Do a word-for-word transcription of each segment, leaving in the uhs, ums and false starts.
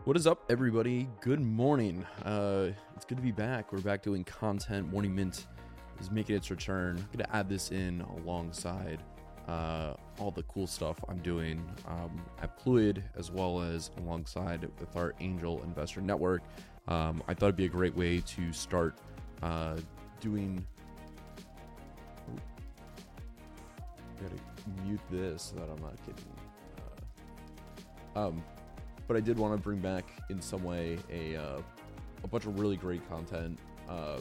What is up, everybody? Good morning. Uh, it's good to be back. We're back doing content. Morning Mint is making its return. I'm going to add this in alongside uh, all the cool stuff I'm doing um, at Fluid, as well as alongside with our Angel Investor Network. Um, I thought it'd be a great way to start uh, doing... Oh, gotta mute this so that I'm not getting... Uh, um, But I did want to bring back in some way a uh, a bunch of really great content, uh,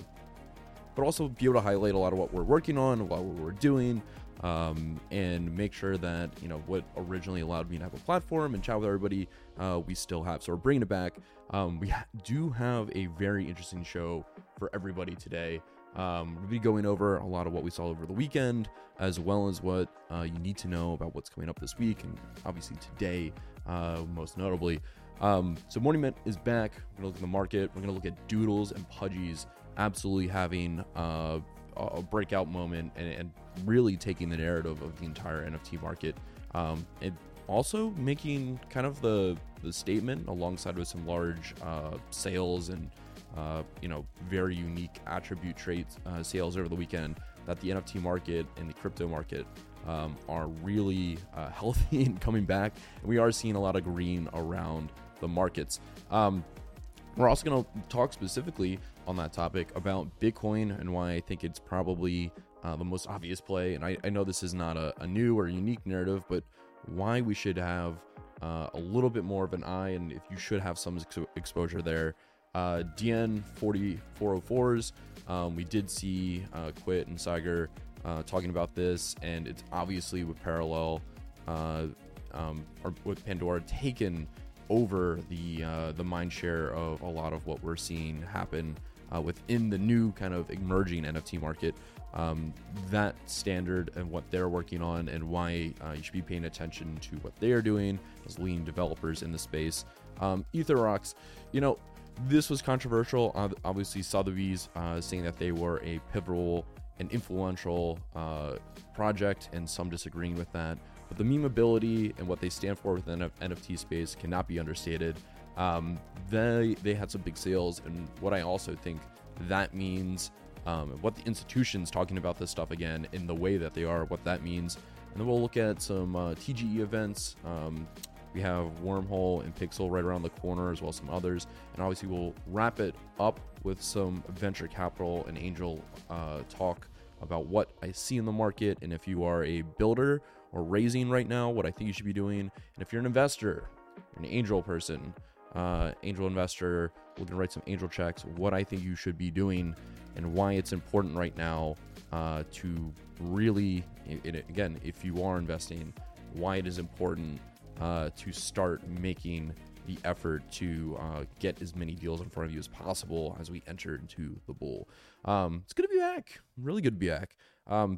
but also be able to highlight a lot of what we're working on, a lot of what we're doing, um, and make sure that, you know, what originally allowed me to have a platform and chat with everybody, uh, we still have. So we're bringing it back. Um, we ha- do have a very interesting show for everybody today. Um, we'll be going over a lot of what we saw over the weekend, as well as what uh, you need to know about what's coming up this week, and obviously today, uh, most notably. Um, so Morning Mint is back. We're going to look at the market. We're going to look at Doodles and Pudgies absolutely having uh, a breakout moment and, and really taking the narrative of the entire N F T market. Um, and also making kind of the, the statement alongside with some large uh, sales and Uh, you know, very unique attribute traits, uh, sales over the weekend, that the N F T market and the crypto market um, are really uh, healthy and coming back. And we are seeing a lot of green around the markets. Um, we're also going to talk specifically on that topic about Bitcoin and why I think it's probably uh, the most obvious play. And I, I know this is not a, a new or unique narrative, but why we should have uh, a little bit more of an eye, and if you should have some ex- exposure there. Uh, D N forty-four oh fours, um, we did see uh, Quit and Siger uh, talking about this, and it's obviously with Parallel uh, um, or with Pandora taken over the uh, the mind share of a lot of what we're seeing happen uh, within the new kind of emerging N F T market. Um, that standard and what they're working on, and why uh, you should be paying attention to what they are doing as leading developers in the space. Um, Etherox, you know. This was controversial. Uh, obviously, Sotheby's uh, saying that they were a pivotal and influential uh, project, and some disagreeing with that. But the memeability and what they stand for within the N F T space cannot be understated. Um, they they had some big sales, and what I also think that means, um, what the institutions talking about this stuff again in the way that they are, what that means, and then we'll look at some uh, T G E events. Um, We have Wormhole and Pixel right around the corner, as well as some others. And obviously, we'll wrap it up with some venture capital and angel uh, talk about what I see in the market. And if you are a builder or raising right now, what I think you should be doing. And if you're an investor, an angel person, uh, angel investor, looking to write some angel checks, what I think you should be doing and why it's important right now uh, to really, it, it, again, if you are investing, why it is important Uh, to start making the effort to uh, get as many deals in front of you as possible as we enter into the bull. Um, it's good to be back. Really good to be back. Um,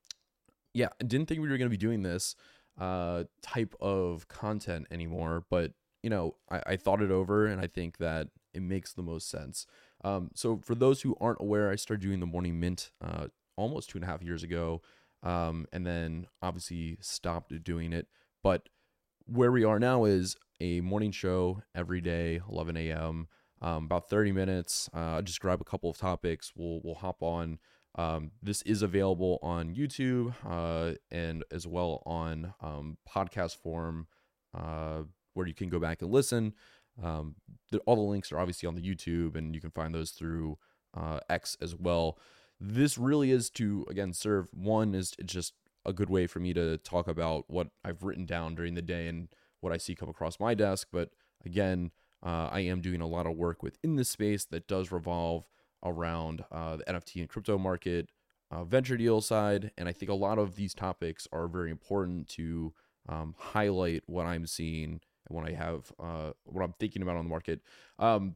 yeah, I didn't think we were going to be doing this uh, type of content anymore, but you know, I, I thought it over, and I think that it makes the most sense. Um, so for those who aren't aware, I started doing the Morning Mint uh, almost two and a half years ago, um, and then obviously stopped doing it. But where we are now is a morning show every day, eleven a.m., um, about thirty minutes. Uh, just grab a couple of topics. We'll we'll hop on. Um, this is available on YouTube uh, and as well on um, podcast form, uh, where you can go back and listen. Um, the, all the links are obviously on the YouTube, and you can find those through uh, X as well. This really is to, again, serve. One is it's just a good way for me to talk about what I've written down during the day and what I see come across my desk. But again, uh, I am doing a lot of work within this space that does revolve around uh, the N F T and crypto market, uh, venture deal side. And I think a lot of these topics are very important to um, highlight what I'm seeing and what I have, uh, what I'm thinking about on the market. Um,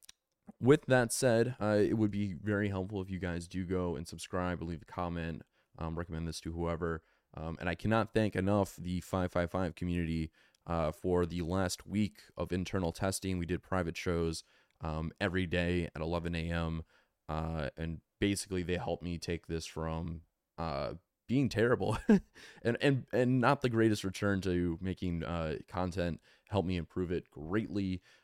with that said, uh, it would be very helpful if you guys do go and subscribe or leave a comment. Um, recommend this to whoever. Um, and I cannot thank enough the five five five community uh, for the last week of internal testing. We did private shows um, every day at eleven a.m. Uh, and basically they helped me take this from uh, being terrible and, and, and not the greatest return to making uh, content, helped me improve it greatly.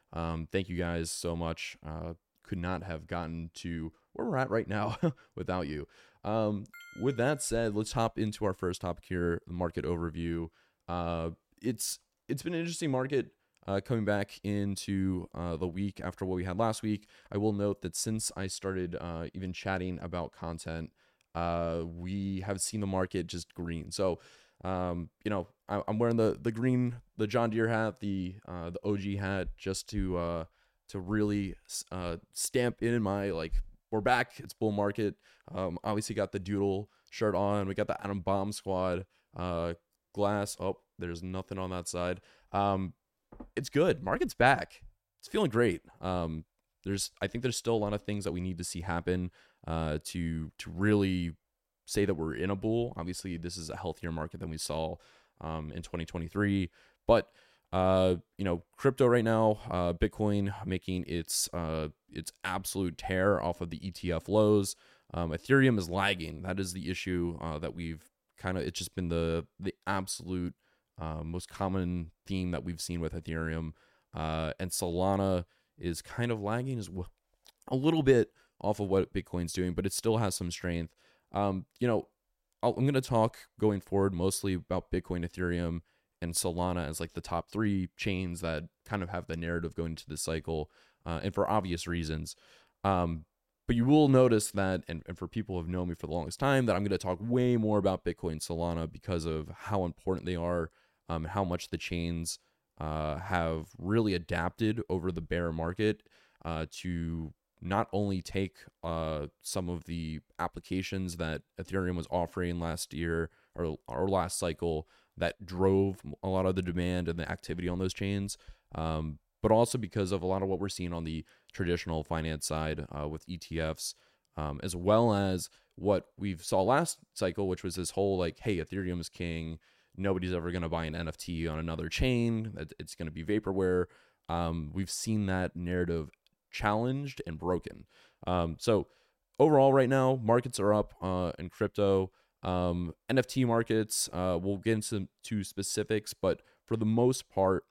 Um, thank you guys so much. Uh, could not have gotten to where we're at right now without you. Um, with that said, let's hop into our first topic here, the market overview. Uh, it's it's been an interesting market uh, coming back into uh, the week after what we had last week. I will note that since I started uh, even chatting about content, uh, we have seen the market just green. So, um, you know, I, I'm wearing the the green, the John Deere hat, the uh, the O G hat, just to uh, to really uh, stamp in my like we're back. It's bull market. Um, obviously got the Doodle shirt on. We got the Atom Bomb Squad uh, glass. Oh, there's nothing on that side. Um, it's good. Market's back. It's feeling great. Um, there's I think there's still a lot of things that we need to see happen uh, to to really say that we're in a bull. Obviously, this is a healthier market than we saw um, in twenty twenty-three, but uh, you know, crypto right now, uh, Bitcoin making its uh, its absolute tear off of the E T F lows. Um, Ethereum is lagging. That is the issue uh, that we've kind of. It's just been the the absolute uh, most common theme that we've seen with Ethereum, uh, and Solana is kind of lagging as well, a little bit off of what Bitcoin's doing, but it still has some strength. Um, you know, I'll, I'm going to talk going forward mostly about Bitcoin, Ethereum, and Solana as like the top three chains that kind of have the narrative going into this cycle, uh, and for obvious reasons. Um, but you will notice that, and, and for people who have known me for the longest time, that I'm going to talk way more about Bitcoin and Solana because of how important they are, um, how much the chains uh, have really adapted over the bear market uh, to not only take uh, some of the applications that Ethereum was offering last year or, or last cycle that drove a lot of the demand and the activity on those chains, um, but also because of a lot of what we're seeing on the traditional finance side uh, with E T Fs, um, as well as what we've saw last cycle, which was this whole like, hey, Ethereum is king. Nobody's ever going to buy an N F T on another chain. It's going to be vaporware. Um, we've seen that narrative challenged and broken. Um, so overall, right now, markets are up uh, in crypto. Um, N F T markets, uh, we'll get into to specifics, but for the most part,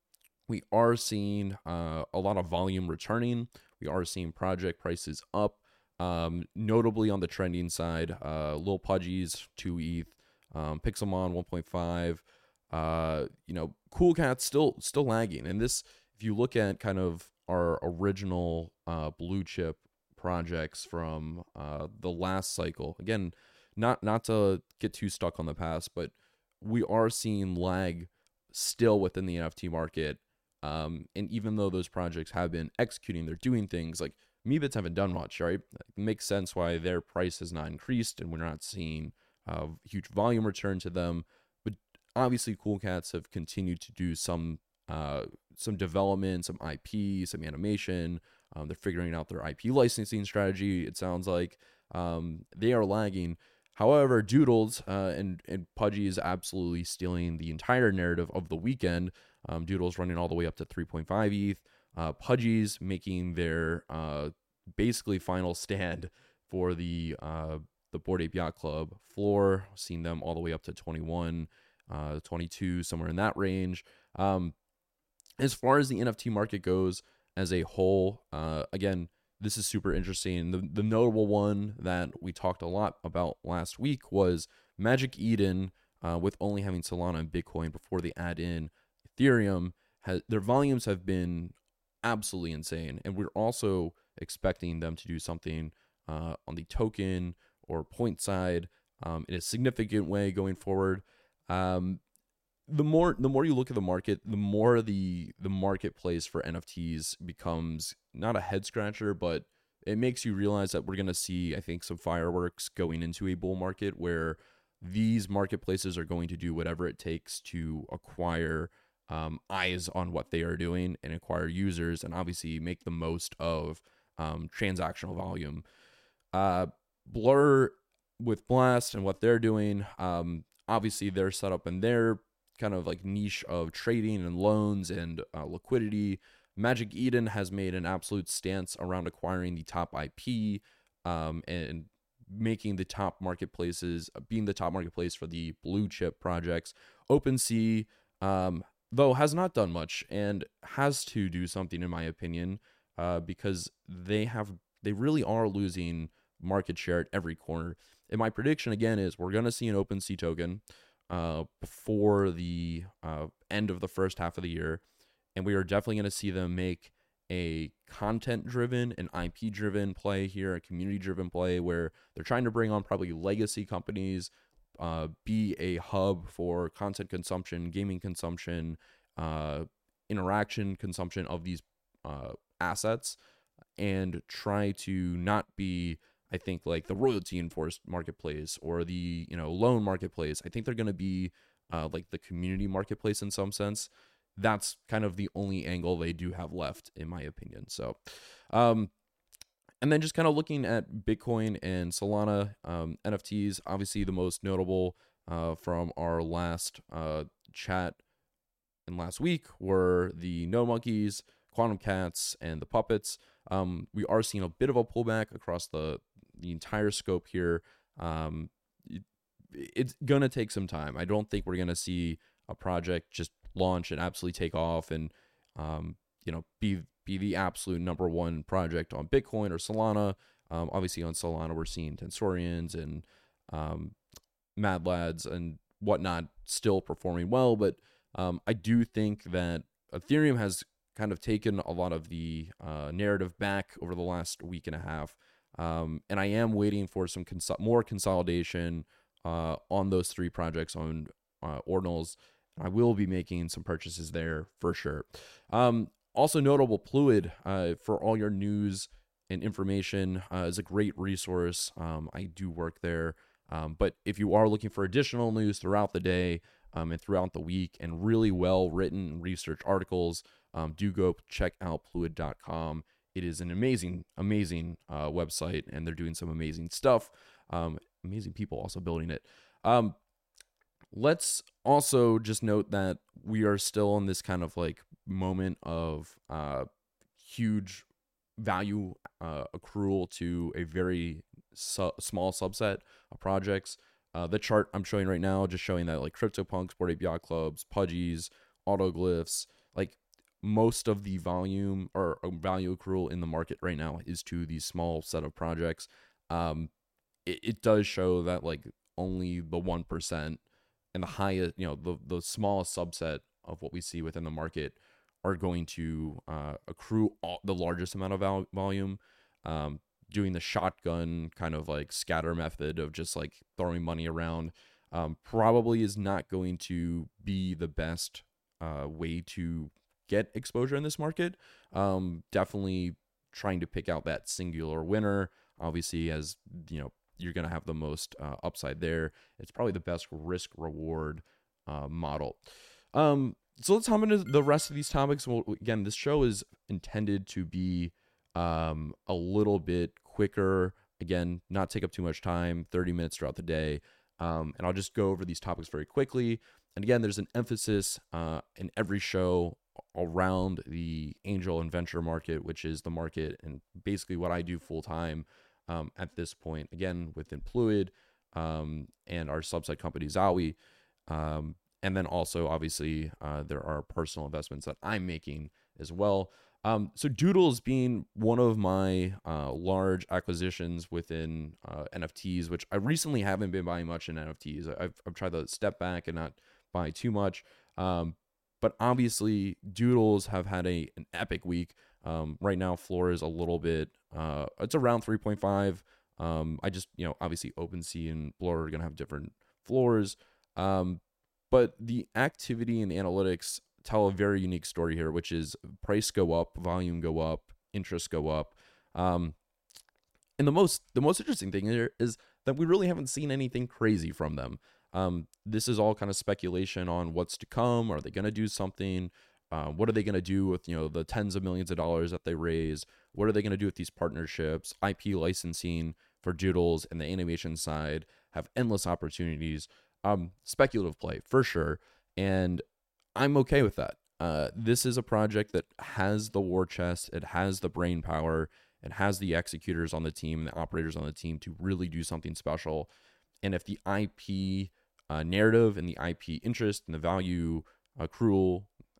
we are seeing uh, a lot of volume returning. We are seeing project prices up, um, notably on the trending side. Uh, Lil Pudgies, two E T H, um, Pixelmon, one point five. Uh, you know, Cool Cats still still lagging. And this, if you look at kind of our original uh, blue chip projects from uh, the last cycle, again, not not to get too stuck on the past, but we are seeing lag still within the N F T market. Um, and even though those projects have been executing, they're doing things like Meebits haven't done much, right? It makes sense why their price has not increased and we're not seeing uh, huge volume return to them. But obviously, Cool Cats have continued to do some uh, some development, some I P, some animation. Um, they're figuring out their I P licensing strategy. It sounds like um, they are lagging. However, Doodles uh, and and Pudgy is absolutely stealing the entire narrative of the weekend. Um, Doodles running all the way up to three point five E T H. Uh, Pudgy's making their uh, basically final stand for the uh, the Bored Ape Yacht Club floor. Seen them all the way up to twenty-one, uh, twenty-two, somewhere in that range. Um, as far as the N F T market goes as a whole, uh, again, this is super interesting. The, the notable one that we talked a lot about last week was Magic Eden, uh, with only having Solana and Bitcoin before they add in Ethereum. Has, their volumes have been absolutely insane. And we're also expecting them to do something uh, on the token or point side um, in a significant way going forward. Um, the more the more you look at the market, the more the the marketplace for N F Ts becomes not a head scratcher, but it makes you realize that we're going to see, I think, some fireworks going into a bull market where these marketplaces are going to do whatever it takes to acquire um, eyes on what they are doing and acquire users and obviously make the most of um, transactional volume. Uh, Blur with Blast and what they're doing, um, obviously they're set up in their kind of like niche of trading and loans and uh, liquidity. Magic Eden has made an absolute stance around acquiring the top I P um, and making the top marketplaces, being the top marketplace for the blue chip projects. OpenSea, um, though has not done much and has to do something, in my opinion, uh, because they have they really are losing market share at every corner. And my prediction again is we're going to see an OpenSea token uh, before the uh, end of the first half of the year, and we are definitely going to see them make a content-driven and I P-driven play here, a community-driven play where they're trying to bring on probably legacy companies, uh, be a hub for content consumption, gaming consumption, uh, interaction consumption of these uh, assets, and try to not be, I think, like the royalty enforced marketplace or the, you know, loan marketplace. I think they're going to be uh, like the community marketplace in some sense. That's kind of the only angle they do have left, in my opinion. So, um, and then just kind of looking at Bitcoin and Solana um, N F Ts, obviously the most notable uh, from our last uh, chat and last week were the No Monkeys, Quantum Cats, and the Puppets. Um, we are seeing a bit of a pullback across the the entire scope here. Um, it, it's gonna take some time. I don't think we're gonna see a project just launch and absolutely take off and um, you know be be the absolute number one project on Bitcoin or Solana. Um, obviously on Solana we're seeing Tensorians and um, Mad Lads and whatnot still performing well, but um, I do think that Ethereum has kind of taken a lot of the uh, narrative back over the last week and a half, um, and I am waiting for some cons- more consolidation uh, on those three projects on uh, Ordinals. I will be making some purchases there for sure. Um, also notable, Pluid, uh, for all your news and information, uh, is a great resource. Um, I do work there. Um, but if you are looking for additional news throughout the day um, and throughout the week and really well written research articles, um, do go check out pluid dot com. It is an amazing, amazing uh, website, and they're doing some amazing stuff. Um, amazing people also building it. Um, Let's also just note that we are still in this kind of like moment of uh, huge value uh, accrual to a very su- small subset of projects. Uh, the chart I'm showing right now just showing that like CryptoPunks, Bored Ape Yacht Clubs, Pudgies, Autoglyphs, like most of the volume or value accrual in the market right now is to these small set of projects. Um, it, it does show that like only the one percent and the highest, you know, the, the smallest subset of what we see within the market are going to uh, accrue all, the largest amount of vol- volume. Um, doing the shotgun kind of like scatter method of just like throwing money around um, probably is not going to be the best uh, way to get exposure in this market. Um, definitely trying to pick out that singular winner, obviously, as you know, you're going to have the most uh, upside there. It's probably the best risk reward uh, model. Um, so let's hop into the rest of these topics. Well, again, this show is intended to be um, a little bit quicker. Again, not take up too much time, thirty minutes throughout the day. Um, and I'll just go over these topics very quickly. And again, there's an emphasis uh, in every show around the angel and venture market, which is the market and basically what I do full time. Um, at this point, again, within Pluid um, and our subset company, Zowie. Um, and then also, obviously, uh, there are personal investments that I'm making as well. Um, so Doodles being one of my uh, large acquisitions within uh, N F Ts, which I recently haven't been buying much in N F Ts. I've, I've tried to step back and not buy too much. Um, but obviously, Doodles have had a an epic week. Um, right now, floor is a little bit, uh, it's around three point five. Um, I just, you know, obviously OpenSea and Blur are going to have different floors. Um, but the activity and the analytics tell a very unique story here, which is price go up, volume go up, interest go up. Um, and the most, the most interesting thing here is that we really haven't seen anything crazy from them. Um, this is all kind of speculation on what's to come. Are they going to do something? Uh, what are they going to do with, you know, the tens of millions of dollars that they raise? What are they going to do with these partnerships? I P licensing for Doodles and the animation side have endless opportunities. Um, speculative play for sure, and I'm okay with that. Uh, this is a project that has the war chest, it has the brain power, it has the executors on the team, the operators on the team to really do something special. And if the I P uh, narrative and the I P interest and the value accrual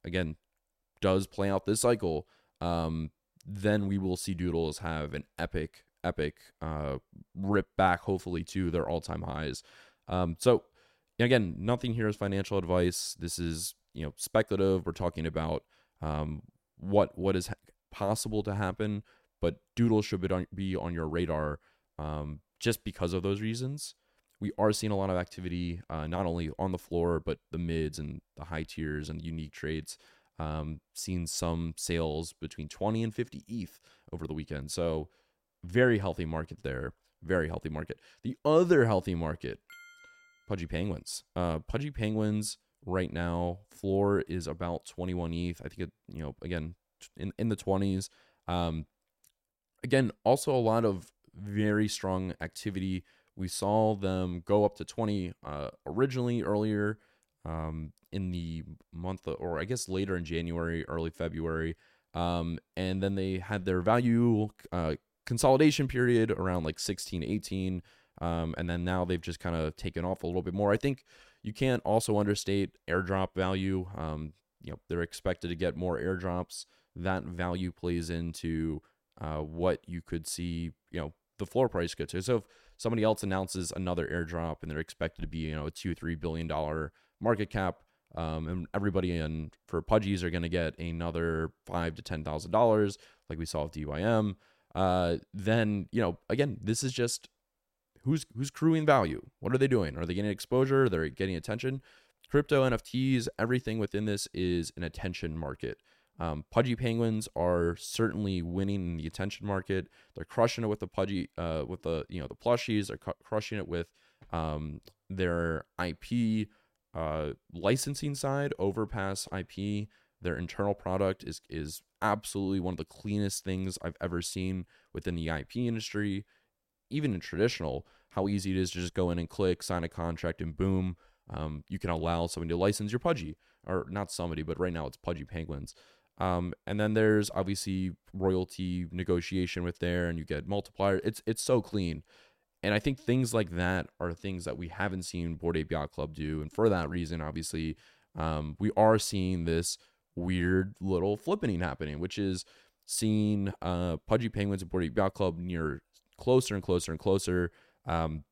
again, does play out this cycle, um, then we will see Doodles have an epic, epic uh, rip back, hopefully, to their all-time highs. Um, so, again, nothing here is financial advice. This is, you know, speculative. We're talking about um, what what is ha- possible to happen, but Doodles should be on, be on your radar um, just because of those reasons. We are seeing a lot of activity, uh, not only on the floor, but the mids and the high tiers and unique trades. Um, seen some sales between twenty and fifty E T H over the weekend. So very healthy market there. Very healthy market. The other healthy market, Pudgy Penguins. Uh, Pudgy Penguins right now, floor is about twenty-one E T H. I think it, you know, again, in, in the twenties. Um, again, also a lot of very strong activity. We saw them go up to twenty uh, originally earlier um, in the month, of, or I guess later in January, early February. Um, and then they had their value uh, consolidation period around like sixteen, eighteen. Um, and then now they've just kind of taken off a little bit more. I think you can't also understate airdrop value. Um, you know, they're expected to get more airdrops. That value plays into uh, what you could see, you know, the floor price go to. So if somebody else announces another airdrop and they're expected to be, you know, a two, three billion dollar market cap, um, and everybody in for Pudgies are going to get another five to ten thousand dollars, like we saw with D Y M. Uh, then you know, again, this is just who's who's crewing value. What are they doing? Are they getting exposure? They're getting attention. Crypto, N F Ts, everything within this is an attention market. Um, Pudgy Penguins are certainly winning in the attention market. They're crushing it with the Pudgy, uh, with the you know the plushies. They're cu- crushing it with um, their I P uh, licensing side. Overpass I P. Their internal product is is absolutely one of the cleanest things I've ever seen within the I P industry. Even in traditional, how easy it is to just go in and click, sign a contract, and boom, um, you can allow somebody to license your Pudgy, or not somebody, but right now it's Pudgy Penguins. Um, and then there's obviously royalty negotiation with there, and you get multiplier. It's it's so clean, and I think things like that are things that we haven't seen Bored Ape Yacht Club do, and for that reason, obviously, um, we are seeing this weird little flippening happening, which is seeing uh, Pudgy Penguins and Bored Ape Yacht Club near closer and closer and closer. Um,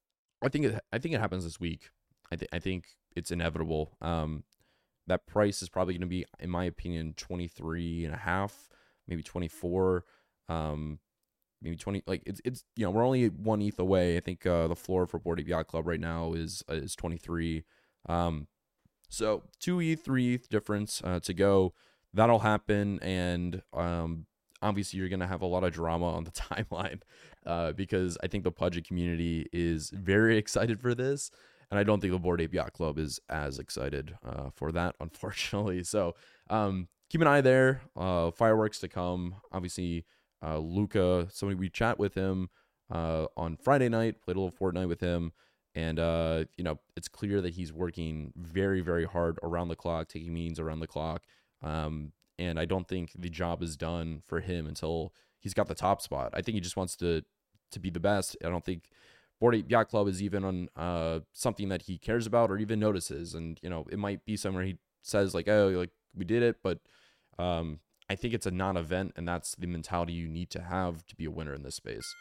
I think it, I think it happens this week. I think I think it's inevitable. Um, that price is probably going to be, in my opinion, twenty-three and a half, maybe twenty-four, um, maybe twenty. Like it's it's you know we're only one E T H away. I think uh, the floor for Bored Ape Yacht Club right now is uh, is twenty-three. Um, so two E T H, three E T H difference uh, to go. That'll happen, and um, obviously you're going to have a lot of drama on the timeline uh, because I think the Pudgy community is very excited for this. And I don't think the Bored Ape Yacht Club is as excited uh, for that, unfortunately. So um, keep an eye there. Uh, fireworks to come. Obviously, uh, Luca, somebody we chat with him uh, on Friday night, played a little Fortnite with him. And, uh, you know, it's clear that he's working very, very hard around the clock, taking meetings around the clock. Um, and I don't think the job is done for him until he's got the top spot. I think he just wants to to be the best. I don't think Bored Ape Yacht Club is even on uh, something that he cares about or even notices. And, you know, it might be somewhere he says like, oh, like we did it. But um, I think it's a non-event, and that's the mentality you need to have to be a winner in this space.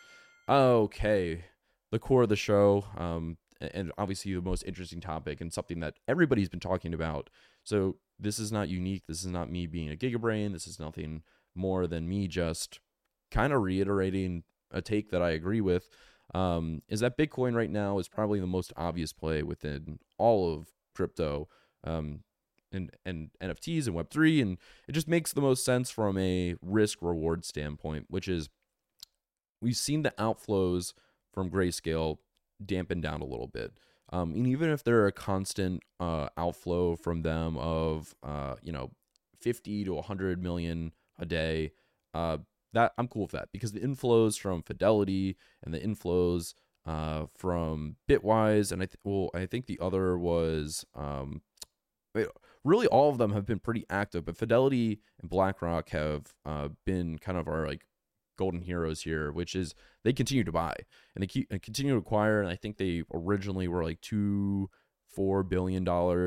Okay. The core of the show, um, and obviously the most interesting topic and something that everybody's been talking about. So this is not unique. This is not me being a gigabrain. This is nothing more than me just kind of reiterating a take that I agree with. Um, is that Bitcoin right now is probably the most obvious play within all of crypto, um, and, and N F Ts and Web three. And it just makes the most sense from a risk reward standpoint, which is we've seen the outflows from Grayscale dampen down a little bit. Um, and even if there are a constant uh, outflow from them of, uh, you know, fifty to one hundred million a day, uh, that I'm cool with that, because the inflows from Fidelity and the inflows uh, from Bitwise, and I th- well, I think the other was um, really all of them have been pretty active, but Fidelity and BlackRock have uh, been kind of our like golden heroes here, which is they continue to buy and they keep and continue to acquire. And I think they originally were like two, four billion dollars.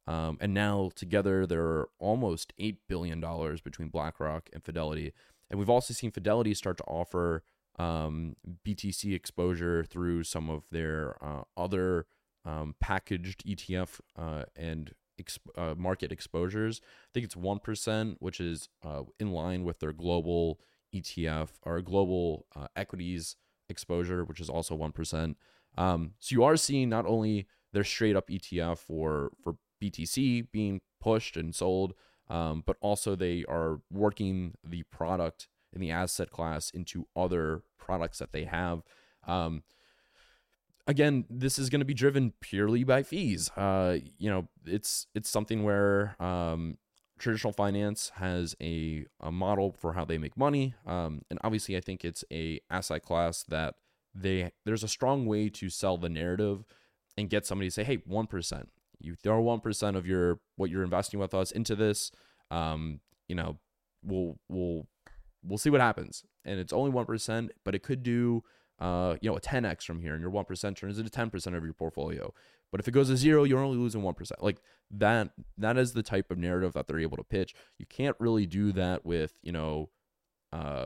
Um, and now together they're almost eight billion dollars between BlackRock and Fidelity. And we've also seen Fidelity start to offer um, B T C exposure through some of their uh, other um, packaged E T F uh, and exp- uh, market exposures. I think it's one percent, which is uh, in line with their global E T F or global uh, equities exposure, which is also one percent. Um, so you are seeing not only their straight up E T F for, for B T C being pushed and sold, um, but also they are working the product in the asset class into other products that they have. Um, again, this is going to be driven purely by fees. Uh, you know, it's it's something where um, traditional finance has a, a model for how they make money, um, and obviously, I think it's a asset class that they there's a strong way to sell the narrative and get somebody to say, "Hey, one percent. You throw one percent of your what you're investing with us into this. Um, you know, we'll we'll we'll see what happens." And it's only one percent, but it could do uh, you know, a ten x from here, and your one percent turns into ten percent of your portfolio. But if it goes to zero, you're only losing one percent. Like that, that is the type of narrative that they're able to pitch. You can't really do that with, you know, uh,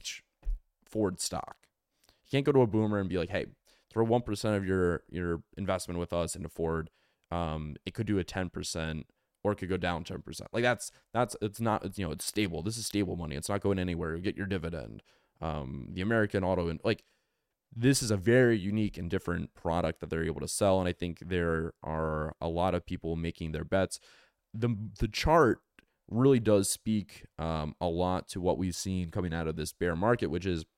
Ford stock. You can't go to a boomer and be like, hey, throw one percent of your, your investment with us into Ford. Um, it could do a ten percent or it could go down ten percent. Like that's, that's, it's not, it's, you know, it's stable. This is stable money. It's not going anywhere. You get your dividend. Um, the American auto and like, this is a very unique and different product that they're able to sell. And I think there are a lot of people making their bets. The, the chart really does speak um, a lot to what we've seen coming out of this bear market, which is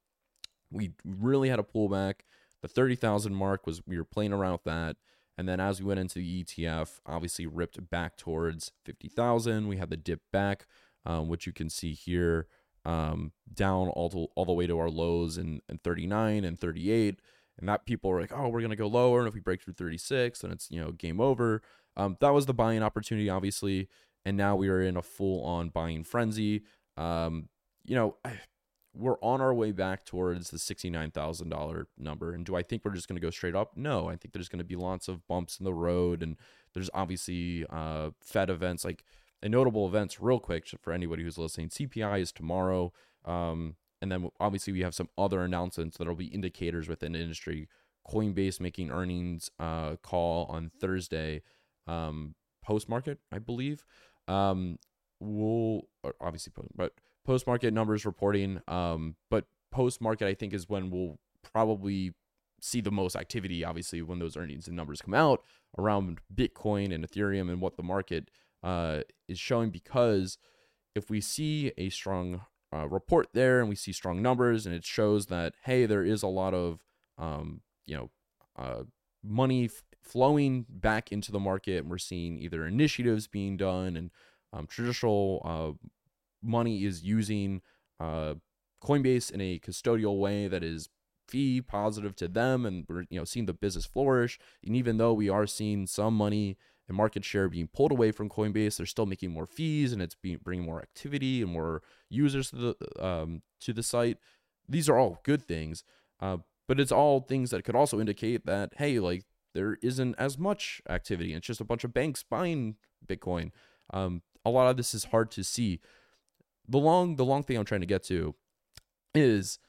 we really had a pullback. The thirty thousand mark was, we were playing around with that. And then as we went into the E T F, obviously ripped back towards fifty thousand. We had the dip back, um, which you can see here. Um, down all to, all the way to our lows in, in thirty-nine and thirty-eight, and that people were like, oh, we're gonna go lower, and if we break through thirty-six, then it's, you know, game over. Um, that was the buying opportunity, obviously, and now we are in a full-on buying frenzy. Um, you know, we're on our way back towards the sixty-nine thousand dollars number, and do I think we're just gonna go straight up? No, I think there's gonna be lots of bumps in the road, and there's obviously uh, Fed events like. And notable events real quick for anybody who's listening. C P I is tomorrow. Um, and then obviously we have some other announcements that will be indicators within the industry. Coinbase making earnings uh, call on Thursday, um, post-market, I believe. Um, we'll obviously, but post-market numbers reporting. Um, but post-market, I think, is when we'll probably see the most activity, obviously, when those earnings and numbers come out around Bitcoin and Ethereum and what the market uh, is showing, because if we see a strong uh, report there and we see strong numbers and it shows that, hey, there is a lot of, um, you know, uh, money f- flowing back into the market, and we're seeing either initiatives being done and um, traditional uh, money is using uh, Coinbase in a custodial way that is fee positive to them, and we're, you know, seeing the business flourish. And even though we are seeing some money and market share being pulled away from Coinbase, they're still making more fees, and it's being bringing more activity and more users to the um, to the site. These are all good things, uh, but it's all things that could also indicate that, hey, like there isn't as much activity. It's just a bunch of banks buying Bitcoin. Um, a lot of this is hard to see. The long the long thing I'm trying to get to is,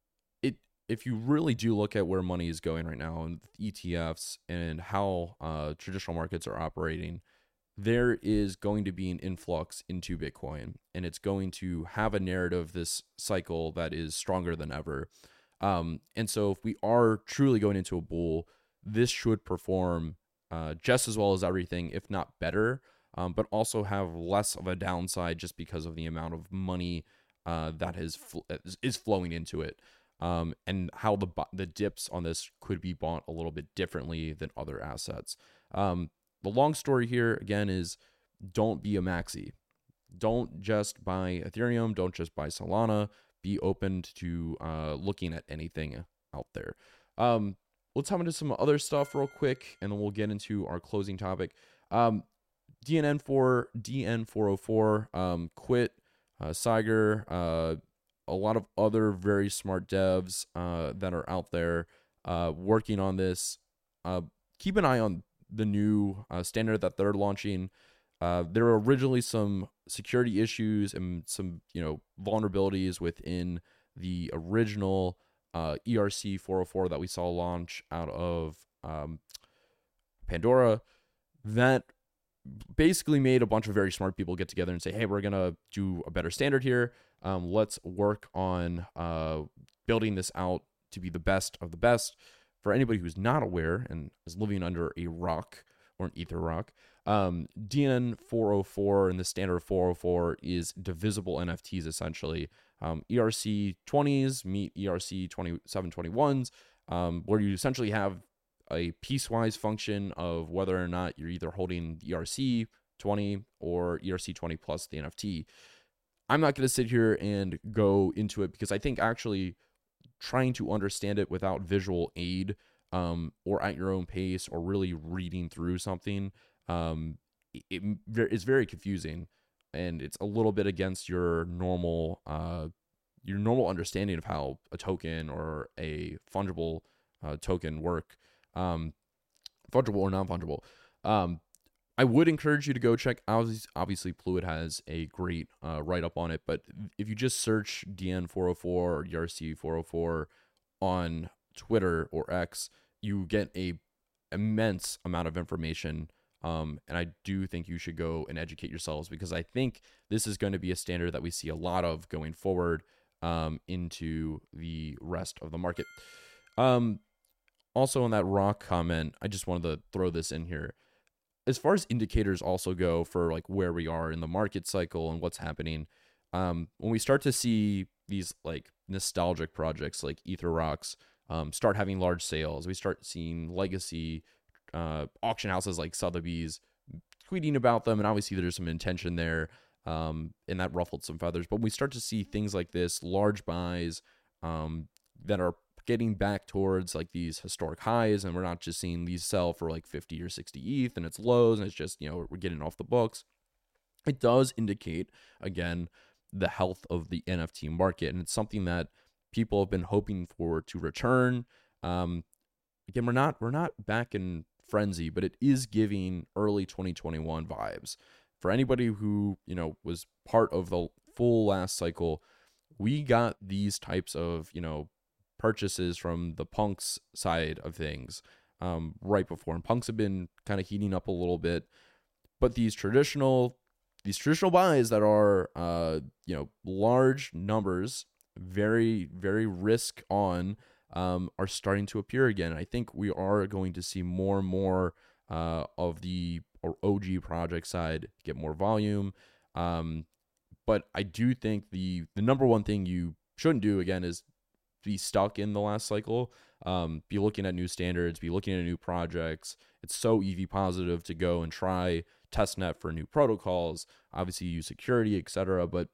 if you really do look at where money is going right now and E T Fs and how uh, traditional markets are operating, there is going to be an influx into Bitcoin, and it's going to have a narrative this cycle that is stronger than ever. Um, and so if we are truly going into a bull, this should perform uh, just as well as everything, if not better, um, but also have less of a downside just because of the amount of money uh, that is, fl- is flowing into it. Um, and how the the dips on this could be bought a little bit differently than other assets. Um, the long story here, again, is don't be a maxi. Don't just buy Ethereum. Don't just buy Solana. Be open to uh, looking at anything out there. Um, let's hop into some other stuff real quick, and then we'll get into our closing topic. Um, D N N four, D N four oh four, um, quit, uh, Siger, uh, a lot of other very smart devs uh, that are out there uh, working on this. Uh, keep an eye on the new uh, standard that they're launching. Uh, there were originally some security issues and some, you know, vulnerabilities within the original uh, E R C four oh four that we saw launch out of um, Pandora. That basically made a bunch of very smart people get together and say, hey, we're going to do a better standard here. Um, let's work on uh, building this out to be the best of the best. For anybody who's not aware and is living under a rock or an ether rock, um, D N four oh four and the standard four oh four is divisible N F Ts essentially. Um, E R C twenties meet E R C twenty-seven twenty-ones, um, where you essentially have a piecewise function of whether or not you're either holding E R C twenty or E R C twenty plus the N F T. I'm not going to sit here and go into it because I think actually trying to understand it without visual aid um, or at your own pace or really reading through something, um, it, it, it's very confusing, and it's a little bit against your normal uh, your normal understanding of how a token or a fungible uh, token work, um, fungible or non-fungible. Um, I would encourage you to go check out. Obviously, Fluid has a great uh, write-up on it, but if you just search D N four oh four or E R C four oh four on Twitter or X, you get a immense amount of information, um, and I do think you should go and educate yourselves, because I think this is going to be a standard that we see a lot of going forward um, into the rest of the market. Um, also, on that rock comment, I just wanted to throw this in here. As far as indicators also go for like where we are in the market cycle and what's happening, um, when we start to see these like nostalgic projects like Ether Rocks um, start having large sales, we start seeing legacy uh, auction houses like Sotheby's tweeting about them, and obviously there's some intention there, um, and that ruffled some feathers. But when we start to see things like this, large buys um, that are getting back towards like these historic highs, and we're not just seeing these sell for like fifty or sixty E T H and it's lows and it's just, you know, we're getting off the books, it does indicate again the health of the N F T market, and it's something that people have been hoping for to return. Um, again, we're not we're not back in frenzy, but it is giving early twenty twenty-one vibes. For anybody who, you know, was part of the full last cycle, we got these types of, you know, purchases from the punks side of things um, right before, and punks have been kind of heating up a little bit, but these traditional these traditional buys that are uh, you know, large numbers, very very risk on, um, are starting to appear again. I think we are going to see more and more uh, of the O G project side get more volume, um, but I do think the the number one thing you shouldn't do again is be stuck in the last cycle. Um, be looking at new standards, be looking at new projects. It's so E V positive to go and try testnet for new protocols, obviously use security, et cetera. But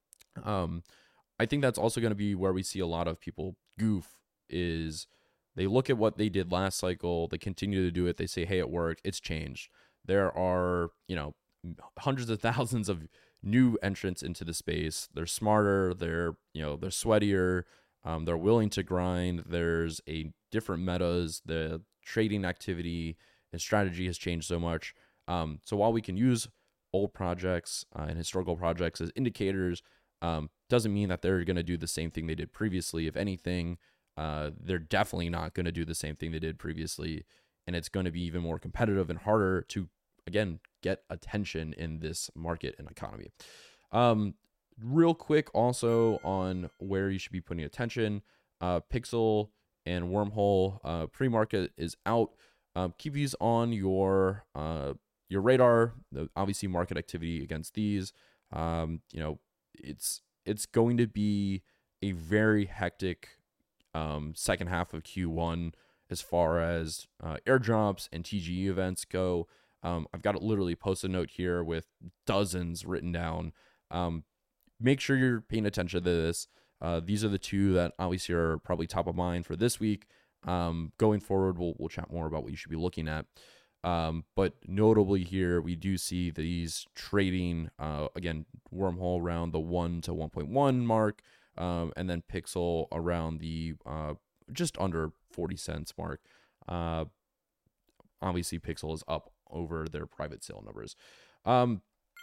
um, I think that's also going to be where we see a lot of people goof, is they look at what they did last cycle, they continue to do it, they say, hey, it worked, it's changed. There are, you know, hundreds of thousands of new entrants into the space. They're smarter, they're, you know, they're sweatier, Um, they're willing to grind. There's a different metas. The trading activity and strategy has changed so much. Um, so while we can use old projects uh, and historical projects as indicators, um, doesn't mean that they're going to do the same thing they did previously. If anything, uh, they're definitely not going to do the same thing they did previously. And it's going to be even more competitive and harder to, again, get attention in this market and economy. Um, Real quick also on where you should be putting attention, uh, Pixel and Wormhole uh, pre-market is out. Um, keep these on your uh, your radar. The, obviously, market activity against these. Um, you know, it's it's going to be a very hectic um, second half of Q one as far as uh, airdrops and T G E events go. Um, I've got it literally post a note here with dozens written down. Um, Make sure you're paying attention to this. Uh, these are the two that obviously are probably top of mind for this week. Um, going forward, we'll we'll chat more about what you should be looking at. Um, but notably here, we do see these trading, uh, again, Wormhole around the one to one point one mark, um, and then Pixel around the uh, just under forty cents mark. Uh, obviously Pixel is up over their private sale numbers. Um,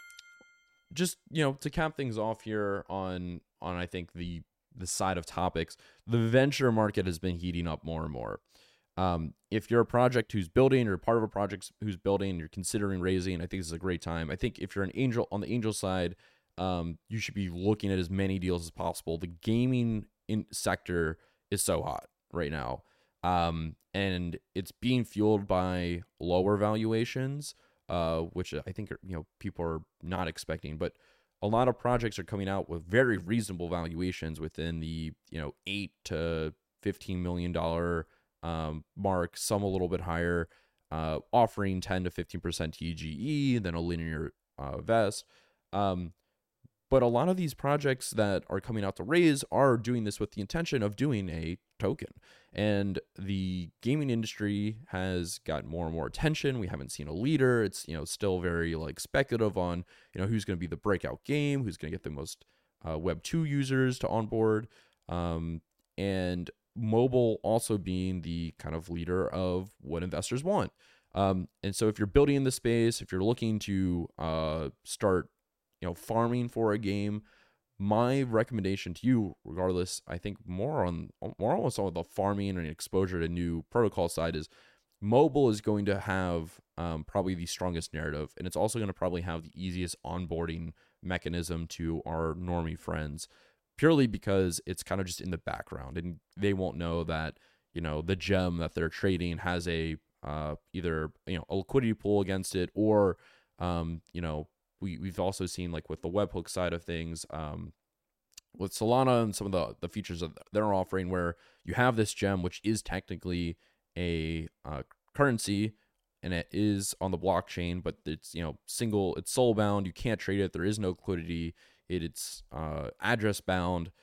just, you know, to cap things off here on on I think the the side of topics, the venture market has been heating up more and more. Um, if you're a project who's building or part of a project who's building, you're considering raising, I think this is a great time. I think if you're an angel on the angel side, um, you should be looking at as many deals as possible. The gaming in sector is so hot right now. Um, and it's being fueled by lower valuations, uh, which I think, are, you know, people are not expecting, but a lot of projects are coming out with very reasonable valuations within the, you know, eight to fifteen million dollar um, mark, some a little bit higher, uh, offering ten to fifteen percent T G E, then a linear uh, vest. Um, but a lot of these projects that are coming out to raise are doing this with the intention of doing a token. And the gaming industry has got more and more attention. We haven't seen a leader. It's, you know, still very like speculative on, you know, who's going to be the breakout game, who's going to get the most uh, Web two users to onboard. Um, and mobile also being the kind of leader of what investors want. Um, and so if you're building in the space, if you're looking to uh, start, you know, farming for a game, my recommendation to you, regardless, I think more on more almost on the farming and exposure to new protocol side, is mobile is going to have um, probably the strongest narrative, and it's also going to probably have the easiest onboarding mechanism to our normie friends, purely because it's kind of just in the background, and they won't know that, you know, the gem that they're trading has a uh, either, you know, a liquidity pool against it, or um, you know. We, we've also seen, like with the webhook side of things, um, with Solana and some of the, the features that they're offering, where you have this gem, which is technically a uh, currency, and it is on the blockchain, but it's, you know, single, it's soul bound. You can't trade it. There is no liquidity. It, it's uh, address bound.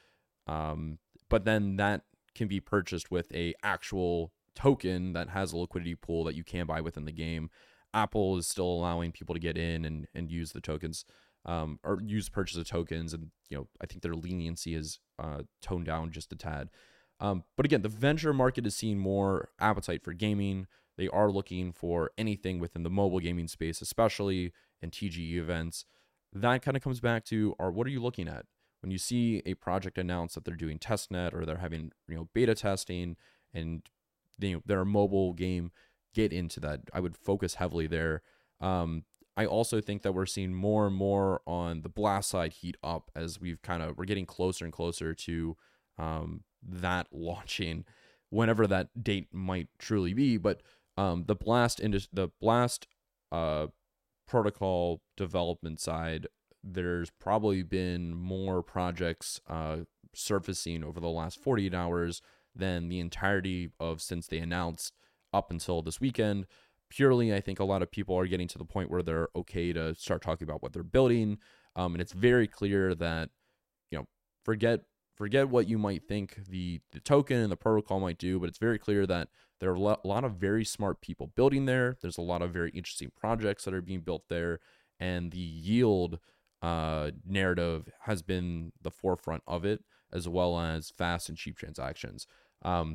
Um, but then that can be purchased with a actual token that has a liquidity pool that you can buy within the game. Apple is still allowing people to get in and, and use the tokens, um, or use purchase of tokens. And, you know, I think their leniency is uh, toned down just a tad. Um, but again, the venture market is seeing more appetite for gaming. They are looking for anything within the mobile gaming space, especially in T G E events. That kind of comes back to, or what are you looking at? When you see a project announce that they're doing testnet, or they're having, you know, beta testing, and, you know, they're a mobile game, get into that. I would focus heavily there. Um, I also think that we're seeing more and more on the Blast side heat up as we've kind of, we're getting closer and closer to um, that launching, whenever that date might truly be. But um, the Blast indus- the Blast uh, protocol development side, there's probably been more projects uh, surfacing over the last forty-eight hours than the entirety of since they announced up until this weekend. Purely, I think a lot of people are getting to the point where they're okay to start talking about what they're building. Um, and it's very clear that, you know, forget forget what you might think the, the token and the protocol might do, but it's very clear that there are a lot, a lot of very smart people building there. There's a lot of very interesting projects that are being built there, and the yield uh, narrative has been the forefront of it, as well as fast and cheap transactions. Um,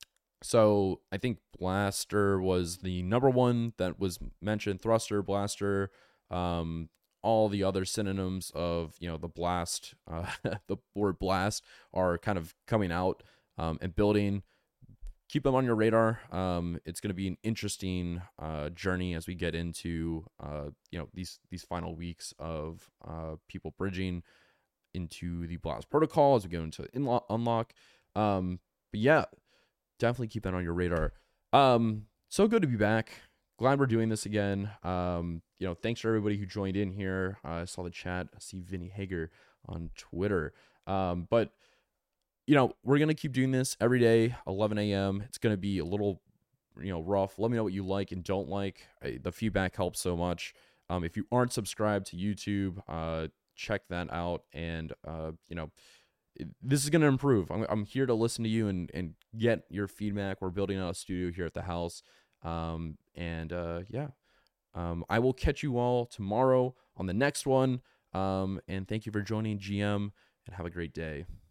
So I think Blaster was the number one that was mentioned. Thruster, Blaster, um, all the other synonyms of, you know, the Blast, uh, the word Blast, are kind of coming out um, and building. Keep them on your radar. Um, it's going to be an interesting uh, journey as we get into, uh, you know, these these final weeks of uh, people bridging into the Blast protocol as we go into inlo- unlock. Um, but yeah. Definitely keep that on your radar. Um, so good to be back. Glad we're doing this again. Um, you know, thanks for everybody who joined in here. Uh, I saw the chat. I see Vinny Hager on Twitter. Um, but, you know, we're going to keep doing this every day, eleven a.m. It's going to be a little, you know, rough. Let me know what you like and don't like. I, the feedback helps so much. Um, if you aren't subscribed to YouTube, uh, check that out. And, uh, you know, this is going to improve. I'm, I'm here to listen to you and, and get your feedback. We're building out a studio here at the house. Um, and uh, yeah, um, I will catch you all tomorrow on the next one. Um, and thank you for joining G M, and have a great day.